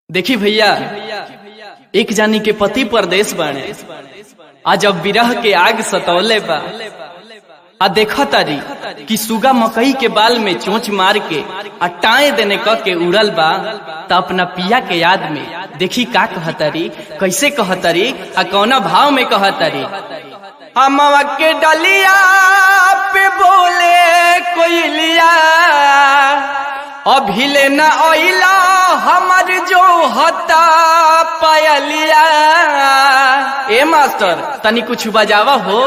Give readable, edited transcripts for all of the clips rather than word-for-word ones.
देखी भैया, एक जानी के पति परदेश बाणे, आज अब विरह के आग सतौले बा। आ देखा तारी कि सुगा मकई के बाल में चोंच मार के आ टाए देने क के उड़ल बा। त अपना पिया के याद में देखी का कहतारी, कैसे कहतारी आ कौना भाव में कहतारी। हमवा के डलिया पे बोले कोयलिया, अभिले न ओइला हमर जो हता पायलिया। ए मास्टर तनी कुछ बजावा हो।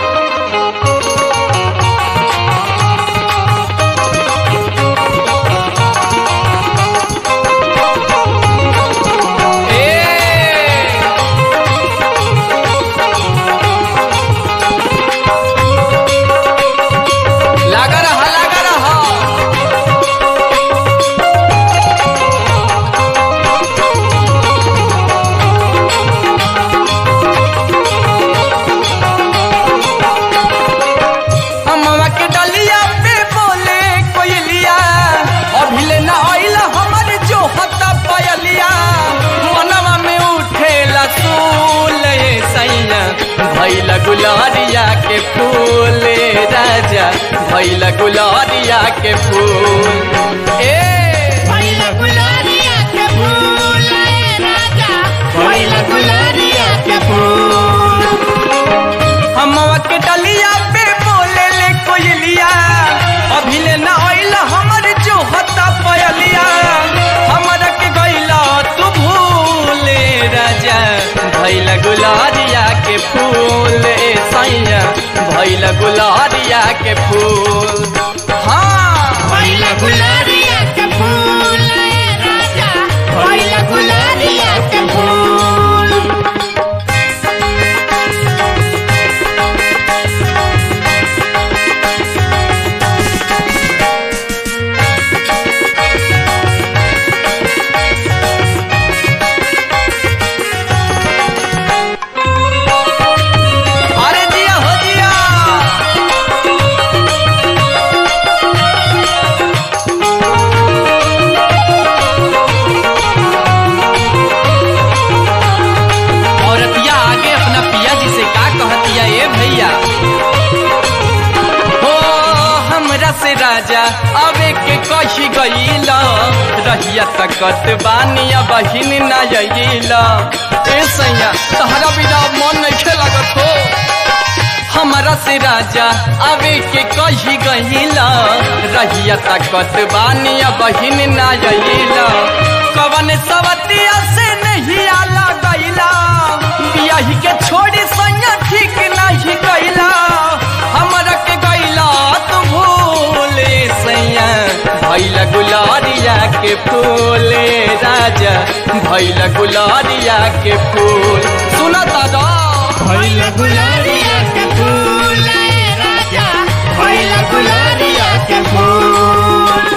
भैला गुलारिया के फूल राजा, भैला गुलारिया के फूल। भैला गुलारिया के फूल राजा, भैला गुलारिया के फूल। हमवा के डलिया पे बोले ले कोयलिया, अभिले न ओइला हमर जो हता पयलिया। हमरा के गइला तू भूले राजा, भैला गुलारिया के फूल सैया, भैला गुलारिया के फूल। हाँ भैला गुलारिया के फूल राजा, भैला गुलारिया के फूल। राजा अबे के कही गईला, रहिया तकत बानिया बहिन न आइला। ए सैया तहरा बिना मन नहीं लागत हो। हमरा से राजा अबे के कही गईला, रहिया तकत बानिया बहिन न आइला। कवन सवतिया से नहीं आला गईला, बियाही के छोड़ी सैया ठीक नहीं गईला। हमरा के गईला तू भूले सैया, भैला गुलारिया के फूल राजा, भैला गुलारिया के फूल। सुना दादा, भैला गुलारिया के फूल राजा, भैला गुलारिया के फूल।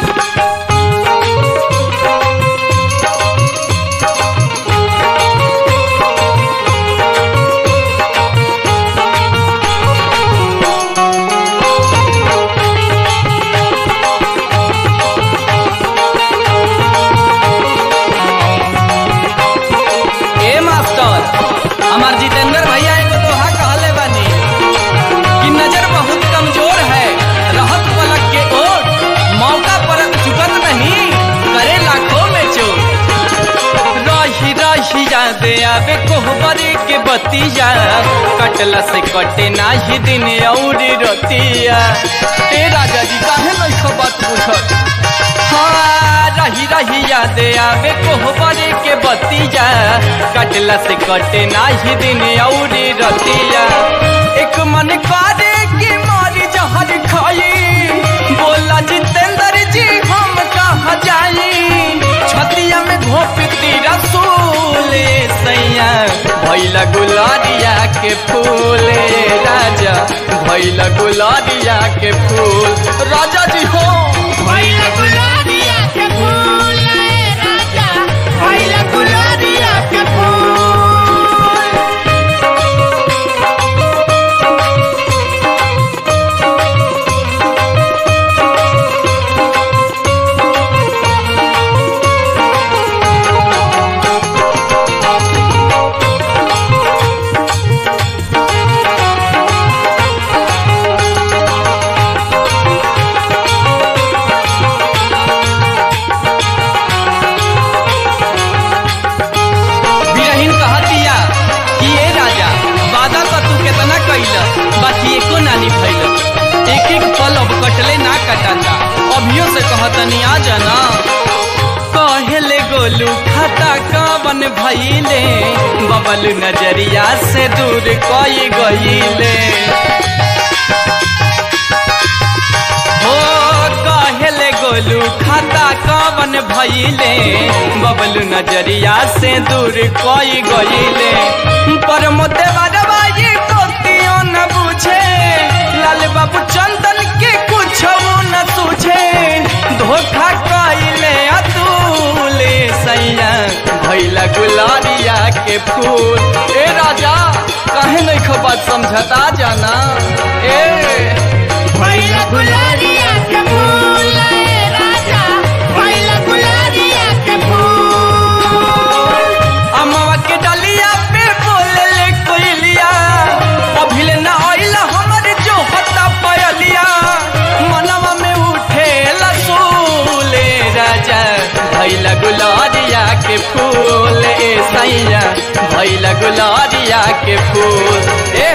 हमार जितेंद्र भैया एक दोहा कहले बानी कि नजर बहुत कमजोर है, रहत पलक के ओर, मौका परत चुकत नहीं, करे लाखों में चोर। रही रही याद आवे कोहबरी के बतिया, कटला से कटे नाही दिन और रतिया। ते राजा जी काहे नहीं बात पूछत। हाँ रही रही याद आवे कोहबरी के बतिया, कटला से कटे नाही दिन और रतिया। एक मन करे कि मारी जहर खाई, बोला जितेंद्र जी हम कहाँ जाई। छतिया में घोपती रसूल सैया, भैला गुलारिया के फूल राजा, भैला गुलारिया के फूल। राजा जी हो भैला गुलारिया के फूल राजा, भैला गुलारिया के फूल। नानी भइल एक एक पल अब कटले ना कटाता अभियो से कहतनी आ जाना कहले गोलू खाता कवन भइले बबलू नजरिया से दूर कोई गइले हो कहले गोलू खाता कवन भइले बबलू नजरिया से दूर कोई गइले पर मोतेवरवा ये कोतियों न बुझे लाल बाबू चंदन के कुछ न सूझे धोखा कइले अतुले सैया भइला गुलारिया के फूल ए राजा काहे नहीं खो बात समझता जाना ए भइला गुलारिया के फूल ए राजा भइला गुलारिया के फूल अमवा के डलिया पे बोले कोइलिया अभिले ना आइल हमर जो हता पयलिया मनवा में उठे लसूले राजा भइला गुलारिया के फूल ए सैया भइला गुलारिया के फूल ए